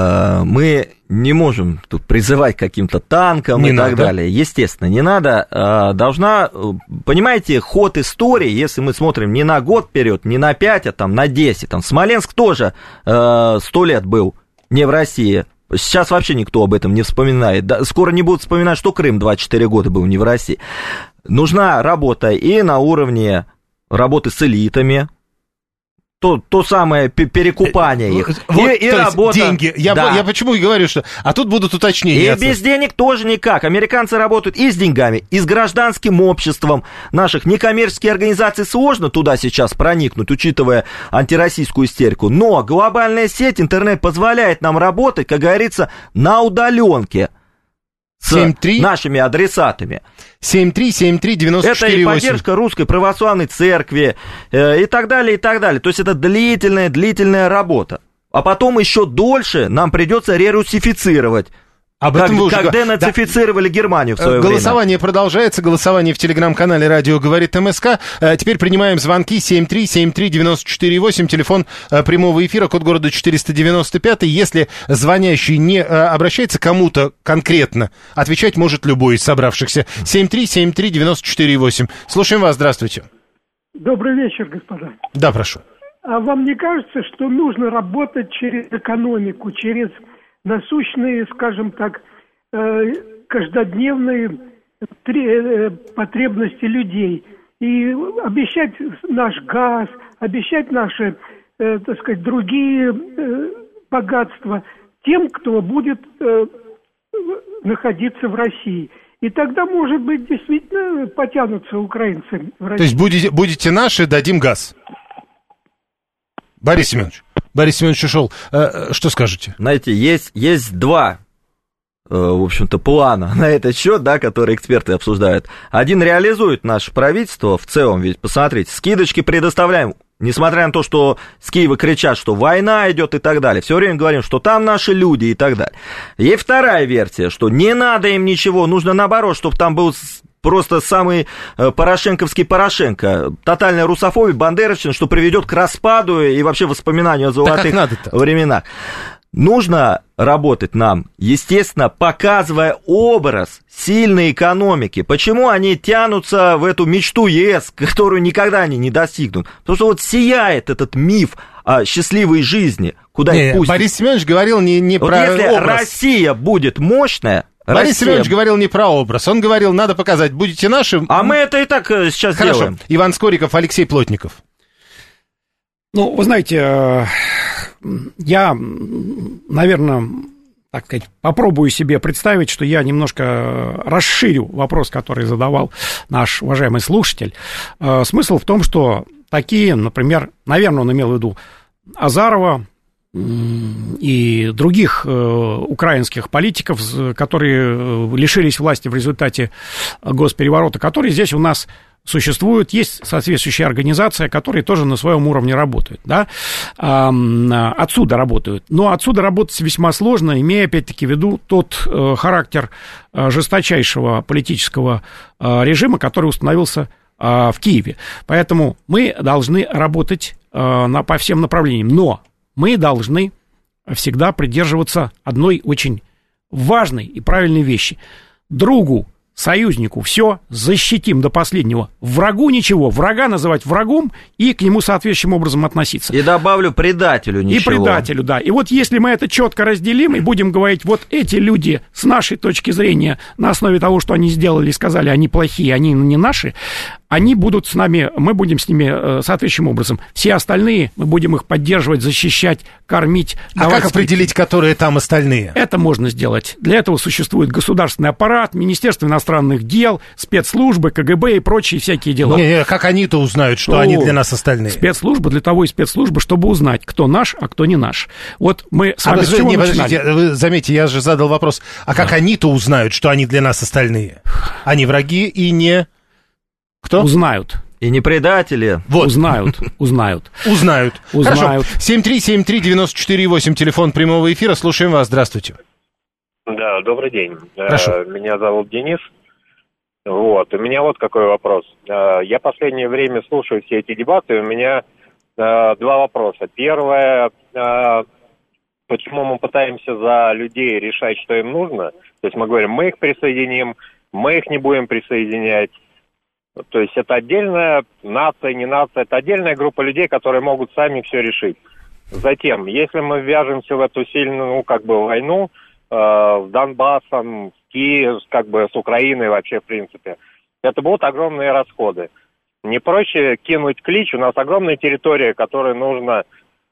Мы не можем тут призывать к каким-то танкам не и надо. так далее. Естественно, не надо. Должна, понимаете, ход истории, если мы смотрим не на год вперед, не на пять, а там на десять. Там Смоленск тоже сто лет был не в России. Сейчас вообще никто об этом не вспоминает. Скоро не будут вспоминать, что Крым двадцать четыре года был не в России. Нужна работа и на уровне работы с элитами, то, то самое перекупание их. Вот, и, и то есть работа. деньги. Я, да. я почему и говорю, что... А тут будут уточнения. И без денег тоже никак. Американцы работают и с деньгами, и с гражданским обществом. Наших некоммерческих организаций сложно туда сейчас проникнуть, учитывая антироссийскую истерику. Но глобальная сеть, интернет позволяет нам работать, как говорится, на удаленке. С семь три нашими адресатами. семь три семь три девяносто четыре восемь. Это и поддержка Русской Православной Церкви э, и так далее, и так далее. То есть это длительная, длительная работа. А потом еще дольше нам придется рерусифицировать. Об этом как, как денацифицировали да. Германию в свое Голосование время. Голосование продолжается. Голосование в телеграм-канале «Радио говорит МСК». Теперь принимаем звонки семь три семь три девяносто четыре восемь. Телефон прямого эфира, код города четыреста девяносто пять. Если звонящий не обращается к кому-то конкретно, отвечать может любой из собравшихся. семь три семь три девяносто четыре восемь. Слушаем вас. Здравствуйте. Добрый вечер, господа. Да, прошу. А вам не кажется, что нужно работать через экономику, через... насущные, скажем так, каждодневные потребности людей. И обещать наш газ, обещать наши, так сказать, другие богатства тем, кто будет находиться в России. И тогда, может быть, действительно потянутся украинцы в Россию. То есть будете, будете наши, дадим газ? Борис Семенович. Борис Семенович ушел. Что скажете? Знаете, есть, есть два, в общем-то, плана на этот счет, да, которые эксперты обсуждают. Один реализует наше правительство в целом, ведь, посмотрите, скидочки предоставляем, несмотря на то, что с Киева кричат, что война идет и так далее. Все время говорим, что там наши люди и так далее. Есть вторая версия, что не надо им ничего, нужно наоборот, чтобы там был... просто самый порошенковский Порошенко, тотальная русофобия, бандеровщина, что приведет к распаду и вообще воспоминанию о золотых временах. Нужно работать нам, естественно, показывая образ сильной экономики. Почему они тянутся в эту мечту ЕС, которую никогда они не достигнут? Потому что вот сияет этот миф о счастливой жизни, куда не, их пустят. Борис Семенович говорил не, не вот про если образ. Россия будет мощная, Борис Россия... Семенович говорил не про образ, он говорил, надо показать, будете наши... А мы это и так сейчас Хорошо. делаем. Иван Скориков, Алексей Плотников. Ну, вы знаете, я, наверное, так сказать, попробую себе представить, что я немножко расширю вопрос, который задавал наш уважаемый слушатель. Смысл в том, что такие, например, наверное, он имел в виду Азарова, и других э, украинских политиков, которые лишились власти в результате госпереворота, которые здесь у нас существуют, есть соответствующая организация, которые тоже на своем уровне работают, да, а, отсюда работают, но отсюда работать весьма сложно, имея, опять-таки, в виду тот э, характер э, жесточайшего политического э, режима, который установился э, в Киеве, поэтому мы должны работать э, на, по всем направлениям, но мы должны всегда придерживаться одной очень важной и правильной вещи. Другу, союзнику все защитим до последнего. Врагу ничего. Врага называть врагом и к нему соответствующим образом относиться. И добавлю, предателю ничего. И предателю, да. И вот если мы это четко разделим и будем говорить, вот эти люди с нашей точки зрения, на основе того, что они сделали и сказали, они плохие, они не наши, они будут с нами, мы будем с ними соответствующим образом. Все остальные, мы будем их поддерживать, защищать, кормить. А как определить, которые там остальные? Это можно сделать. Для этого существует государственный аппарат, Министерство иностранных дел, спецслужбы, КГБ и прочие всякие дела. Не, не, как они-то узнают, что ну, они для нас остальные? Спецслужбы для того и спецслужбы, чтобы узнать, кто наш, а кто не наш. Вот мы с вами а с чего не, начинали? Подождите, вы заметьте, я же задал вопрос, а как да. они-то узнают, что они для нас остальные? Они враги и не... Кто? Узнают. И не предатели. Вот. Узнают, узнают. Узнают. Узнают. Хорошо. семь три семь три девяносто четыре восемь, телефон прямого эфира. Слушаем вас. Здравствуйте. Да, добрый день. Прошу. Меня зовут Денис. Вот. У меня вот какой вопрос. Я последнее время слушаю все эти дебаты. У меня два вопроса. Первое, почему мы пытаемся за людей решать, что им нужно? То есть мы говорим, мы их присоединим, мы их не будем присоединять. То есть это отдельная нация, не нация, это отдельная группа людей, которые могут сами все решить. Затем, если мы ввяжемся в эту сильную, ну, как бы, войну э, с Донбассом, с Киевом, как бы, с Украиной вообще, в принципе, это будут огромные расходы. Не проще кинуть клич? У нас огромная территория, которую нужно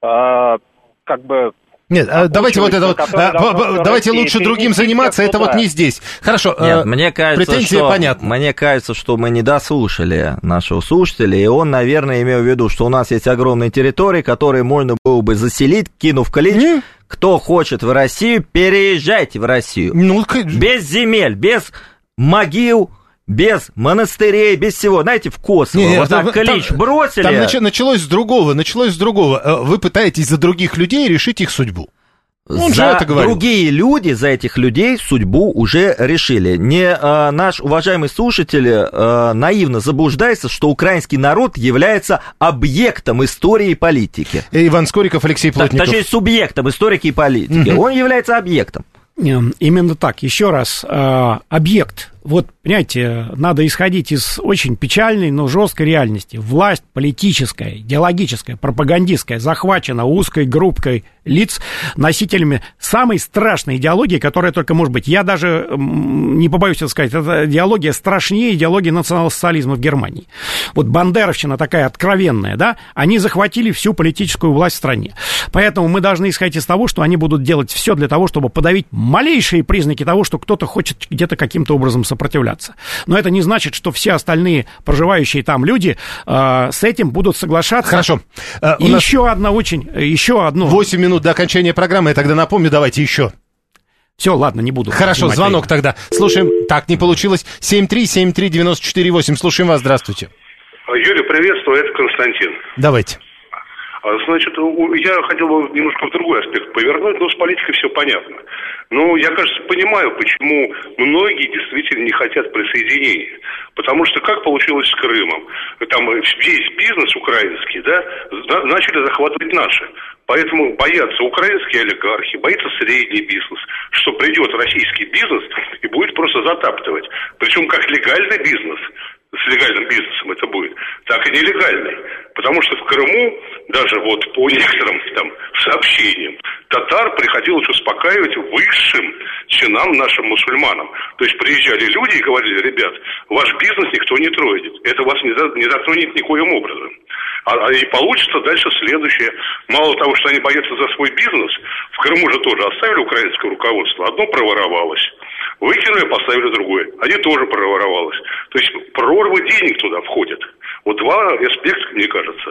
э, как бы... Нет, давайте вот это вот, а, давайте лучше другим заниматься, это вот не здесь. Хорошо, Нет, мне кажется, претензия что, понятна. Мне кажется, что мы не дослушали нашего слушателя, и он, наверное, имел в виду, что у нас есть огромные территории, которые можно было бы заселить, кинув клич. Mm. Кто хочет в Россию, переезжайте в Россию. Ну, без земель, без могил, без монастырей, без всего. Знаете, в Косово не, вот так там, клич там, бросили. Там нач, началось с другого, началось с другого. Вы пытаетесь за других людей решить их судьбу. Он за другие люди, за этих людей судьбу уже решили. Не а, наш уважаемый слушатель а, наивно заблуждается, что украинский народ является объектом истории и политики. Иван Скориков, Алексей Плотников. Точнее, субъектом историки и политики. Он является объектом. Именно так. Еще раз, объект. Вот, понимаете, надо исходить из очень печальной, но жесткой реальности. Власть политическая, идеологическая, пропагандистская захвачена узкой группой лиц, носителями самой страшной идеологии, которая только может быть. Я даже не побоюсь это сказать, эта идеология страшнее идеологии национал-социализма в Германии. Вот бандеровщина такая откровенная, да, они захватили всю политическую власть в стране. Поэтому мы должны исходить из того, что они будут делать все для того, чтобы подавить малейшие признаки того, что кто-то хочет где-то каким-то образом сопротивляться. Но это не значит, что все остальные проживающие там люди э, с этим будут соглашаться. Хорошо. Uh, И нас... еще одна очень, еще одно. Восемь минут до окончания программы, я тогда напомню, давайте еще. Все, ладно, не буду. Хорошо, звонок время. Тогда. Слушаем. Так, не получилось. семь три семь три девяносто четыре восемь. Слушаем вас, здравствуйте. Юрий, приветствую, это Константин. Давайте. Значит, я хотел бы немножко в другой аспект повернуть, но с политикой все понятно. Но я, кажется, понимаю, почему многие действительно не хотят присоединения. Потому что как получилось с Крымом? Там весь бизнес украинский, да, начали захватывать наши. Поэтому боятся украинские олигархи, боится средний бизнес, что придет российский бизнес и будет просто затаптывать. Причем как легальный бизнес, с легальным бизнесом это будет, так и нелегальный. Потому что в Крыму, даже вот по некоторым там сообщениям, татар приходилось успокаивать высшим чинам нашим мусульманам. То есть приезжали люди и говорили: ребят, ваш бизнес никто не тронет, это вас не, не затронет никоим образом. А, а и получится дальше следующее. Мало того, что они боятся за свой бизнес, в Крыму же тоже оставили украинское руководство, одно проворовалось. Выкинули, поставили другое. Они тоже проворовалось. То есть прорвы денег туда входят. Вот два аспекта, мне кажется.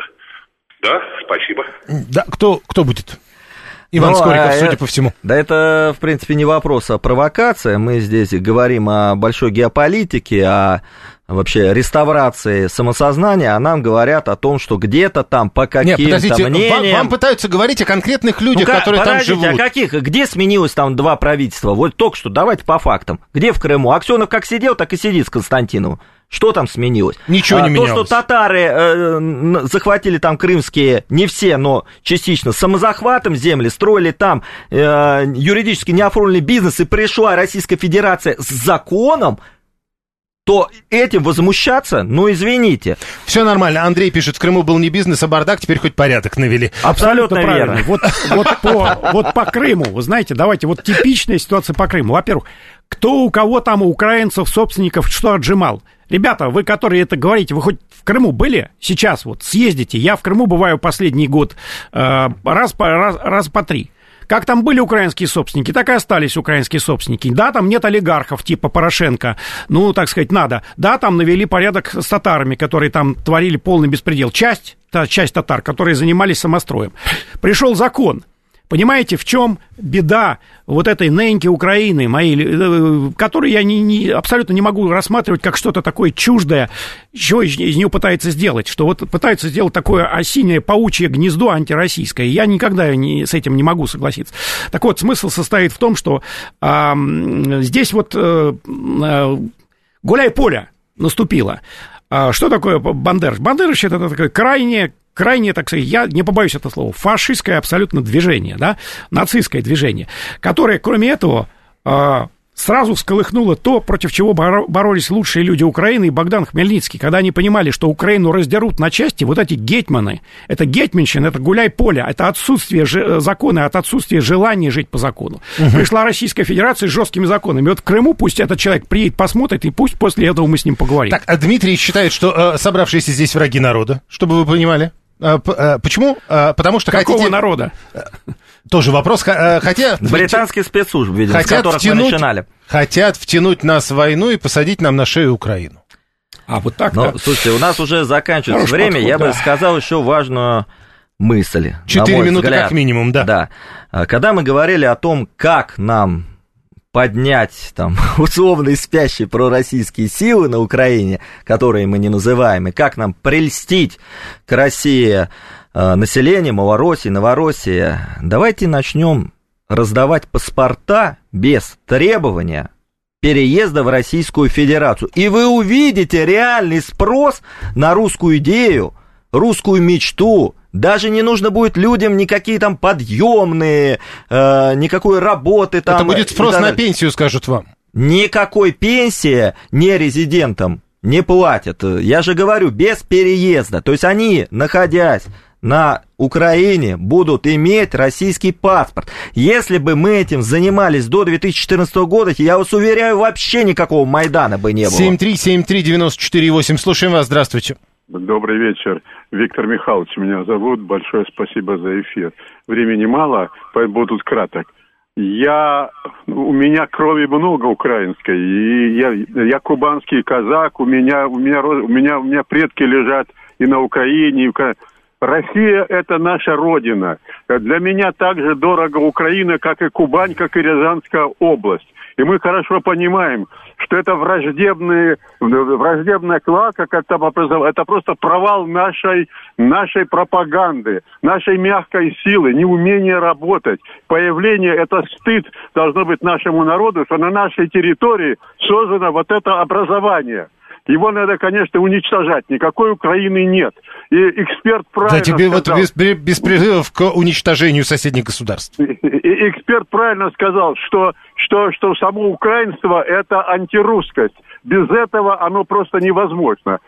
Да, спасибо. Да, кто, кто будет? Иван ну, Скориков, а, судя по всему. Да это, в принципе, не вопрос, а провокация. Мы здесь говорим о большой геополитике, о вообще реставрации самосознания, а нам говорят о том, что где-то там по каким-то Нет, подождите, мнениям... Вам, вам пытаются говорить о конкретных людях, ну, которые там живут. О каких? Где сменилось там два правительства? Вот только что, давайте по фактам. Где в Крыму? Аксенов как сидел, так и сидит с Константиновым. Что там сменилось? Ничего не а, менялось. То, что татары э, захватили там крымские, не все, но частично, самозахватом земли, строили там э, юридически неоформленный бизнес, и пришла Российская Федерация с законом, то этим возмущаться, ну, извините. Все нормально. Андрей пишет, в Крыму был не бизнес, а бардак, теперь хоть порядок навели. Абсолютно, Абсолютно правильно. Вот, вот, по, вот по Крыму, вы знаете, давайте, вот типичная ситуация по Крыму. Во-первых, кто у кого там, у украинцев, собственников, что отжимал? Ребята, вы, которые это говорите, вы хоть в Крыму были? Сейчас вот съездите. Я в Крыму бываю последний год э, раз, по, раз, раз по три. Как там были украинские собственники, так и остались украинские собственники. Да, там нет олигархов типа Порошенко, ну, так сказать, надо. Да, там навели порядок с татарами, которые там творили полный беспредел. Часть, та, часть татар, которые занимались самостроем. Пришел закон. Понимаете, в чем беда вот этой неньки Украины, моей, которую я не, не, абсолютно не могу рассматривать как что-то такое чуждое, что из, из нее пытается сделать, что вот пытаются сделать такое осиное паучье гнездо антироссийское. Я никогда не, с этим не могу согласиться. Так вот, смысл состоит в том, что а, здесь вот а, гуляй-поле наступило. А, что такое Бандеровщина? Бандеровщина — это такое крайне... крайне, так сказать, я не побоюсь этого слова, фашистское абсолютно движение, да, нацистское движение, которое, кроме этого, сразу всколыхнуло то, против чего боролись лучшие люди Украины и Богдан Хмельницкий, когда они понимали, что Украину раздерут на части вот эти гетьманы. Это гетьманщина, это гуляй-поле, это отсутствие же, закона, это отсутствие желания жить по закону. Угу. Пришла Российская Федерация с жесткими законами. Вот в Крыму пусть этот человек приедет, посмотрит, и пусть после этого мы с ним поговорим. Так, а Дмитрий считает, что э, собравшиеся здесь враги народа, чтобы вы понимали. Э, э, почему? Э, потому что Какого хотите... народа? Тоже вопрос, хотя... Британские спецслужбы, видимо, с которых втянуть, мы начинали. Хотят втянуть нас в войну и посадить нам на шею Украину. А, вот так, Но, да? Слушайте, у нас уже заканчивается Хороший время, подход, я да. бы сказал еще важную мысль. Четыре минуты взгляд. Как минимум, да. Да. Когда мы говорили о том, как нам поднять там условные спящие пророссийские силы на Украине, которые мы не называем, и как нам прельстить к России население Малороссии, Новороссии, давайте начнем раздавать паспорта без требования переезда в Российскую Федерацию. И вы увидите реальный спрос на русскую идею, русскую мечту. Даже не нужно будет людям никакие там подъемные, э, никакой работы там. Это будет спрос на пенсию, скажут вам. Никакой пенсии не резидентам не платят. Я же говорю, без переезда. То есть они, находясь на Украине, будут иметь российский паспорт. Если бы мы этим занимались до две тысячи четырнадцатого года, я вас уверяю, вообще никакого Майдана бы не было. семь три семь три девять четыре восемь. Слушаем вас, здравствуйте. Добрый вечер. Виктор Михайлович меня зовут. Большое спасибо за эфир. Времени мало, буду краток. Я, у меня крови много украинской, и я, я кубанский казак, у меня, у меня, у меня, у меня предки лежат и на Украине, и в Россия – это наша родина. Для меня так же дорого Украина, как и Кубань, как и Рязанская область. И мы хорошо понимаем, что это враждебные, враждебная клака, как там образовалась, это просто провал нашей, нашей пропаганды, нашей мягкой силы, неумение работать. Появление – это стыд должно быть нашему народу, что на нашей территории создано вот это образование. Его надо, конечно, уничтожать. Никакой Украины нет. И эксперт правильно Да тебе сказал, вот без, без призывов к уничтожению соседних государств. И, и эксперт правильно сказал, что, что, что само украинство – это антирусскость. Без этого оно просто невозможно.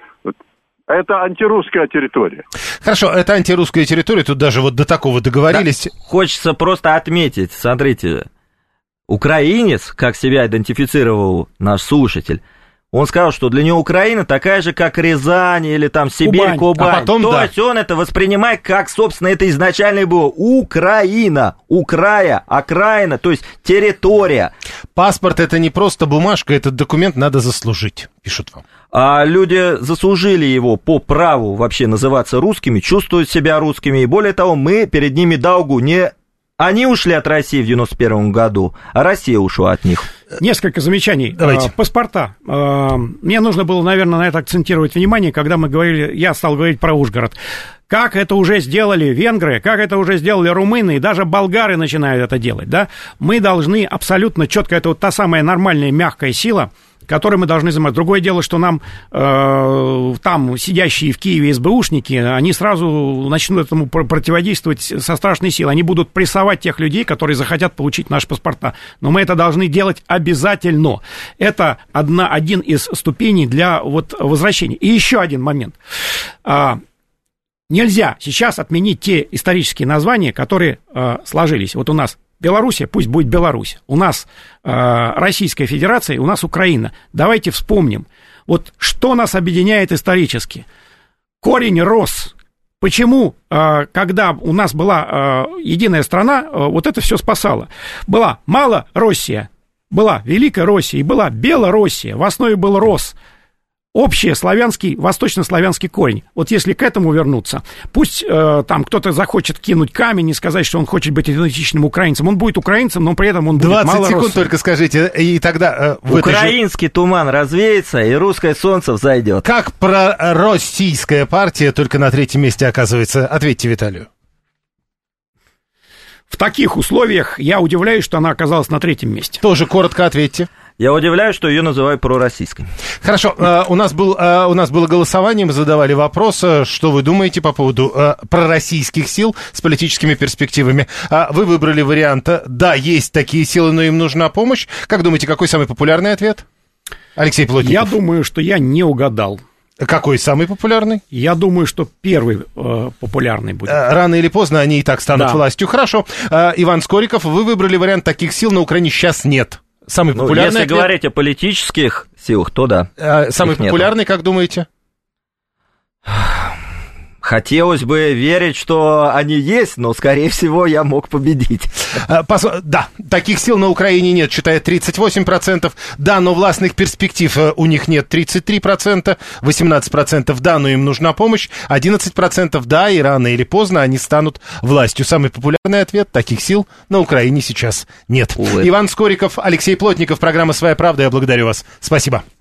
Это антирусская территория. Хорошо, это антирусская территория. Тут даже вот до такого договорились. Да, хочется просто отметить, смотрите, украинец, как себя идентифицировал наш слушатель, он сказал, что для него Украина такая же, как Рязань или там Сибирь, Кубань. Кубань. А потом, То да. есть он это воспринимает как, собственно, это изначально и было. Украина, Украя, окраина, то есть территория. Паспорт – это не просто бумажка, этот документ надо заслужить, пишут вам. А люди заслужили его по праву вообще называться русскими, чувствуют себя русскими. И более того, мы перед ними долгу не... Они ушли от России в девяносто первом году, а Россия ушла от них. Несколько замечаний. Давайте. Паспорта. Мне нужно было, наверное, на это акцентировать внимание, когда мы говорили, я стал говорить про Ужгород. Как это уже сделали венгры, как это уже сделали румыны, и даже болгары начинают это делать, да? Мы должны абсолютно четко, это вот та самая нормальная мягкая сила, которой мы должны заниматься. Другое дело, что нам э, там сидящие в Киеве СБУшники, они сразу начнут этому противодействовать со страшной силой. Они будут прессовать тех людей, которые захотят получить наши паспорта. Но мы это должны делать обязательно. Это одна, один из ступеней для вот, возвращения. И еще один момент. А, нельзя сейчас отменить те исторические названия, которые э, сложились. Вот у нас Белоруссия, пусть будет Беларусь. У нас э, Российская Федерация, у нас Украина. Давайте вспомним, вот что нас объединяет исторически. Корень рос. Почему, э, когда у нас была э, единая страна, э, вот это все спасало? Была Малороссия, была Великая Россия и была Белоруссия. В основе был Рос. Общий славянский, восточнославянский корень. Вот если к этому вернуться, пусть э, там кто-то захочет кинуть камень и сказать, что он хочет быть идентичным украинцем, он будет украинцем, но при этом он будет малороссом. двадцать секунд только скажите, и тогда... Э, Украинский же... туман развеется, и русское солнце взойдет. Как пророссийская партия только на третьем месте оказывается? Ответьте Виталию. В таких условиях я удивляюсь, что она оказалась на третьем месте. Тоже коротко ответьте. Я удивляюсь, что ее называют пророссийской. Хорошо, у нас, был, у нас было голосование, мы задавали вопрос, что вы думаете по поводу пророссийских сил с политическими перспективами. Вы выбрали вариант «да, есть такие силы, но им нужна помощь». Как думаете, какой самый популярный ответ? Алексей Плотников. Я думаю, что я не угадал. Какой самый популярный? Я думаю, что первый э, популярный будет. Рано или поздно они и так станут да. властью. Хорошо. Иван Скориков, вы выбрали вариант «таких сил на Украине сейчас нет». Самый ну, популярный если ответ... говорить о политических силах, то да. Самый популярный, нету. Как думаете? Хотелось бы верить, что они есть, но, скорее всего, я мог победить. Пос... Да, таких сил на Украине нет, считает тридцать восемь процентов. Да, но властных перспектив у них нет, тридцать три процента. восемнадцать процентов да, но им нужна помощь. одиннадцать процентов да, и рано или поздно они станут властью. Самый популярный ответ – таких сил на Украине сейчас нет. Увы. Иван Скориков, Алексей Плотников, программа «Своя правда». Я благодарю вас. Спасибо.